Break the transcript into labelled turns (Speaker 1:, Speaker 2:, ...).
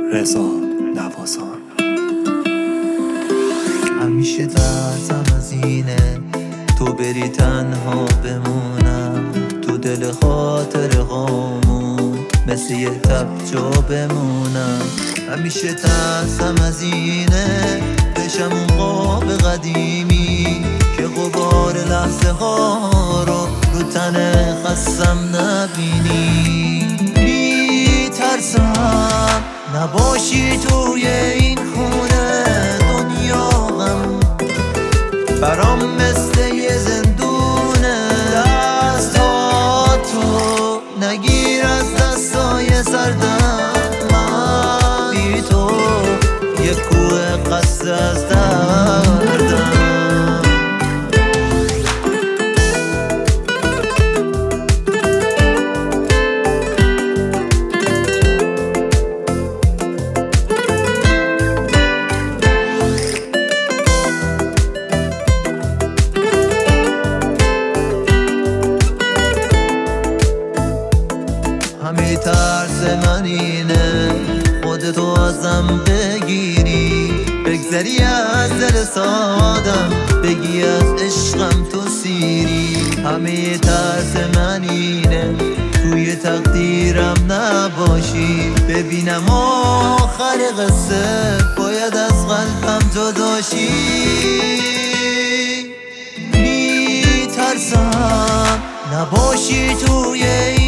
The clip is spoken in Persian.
Speaker 1: رضا نوازان.
Speaker 2: همیشه ترسم از اینه تو بری تنها بمونم تو دل خاطر هامون مثل یه تب جا بمونم. همیشه ترسم از اینه بشم اون خواب قدیمی که غبار لحظه ها رو تن خستم نبینی. میترسم نباشی توی این خونه، دنیا غم برام مثل یه زندونه. دستاتو نگیر از دستای سردم، من بی تو یه کوه قصه از دردم. همه ترس من اینه خودتو ازم بگیری، بگذری از دل سادم، بگی از عشقم تو سیری. همه ترس من اینه توی تقدیرم نباشی، ببینم آخر قصه باید از قلبم جداشی. میترسم نباشی توی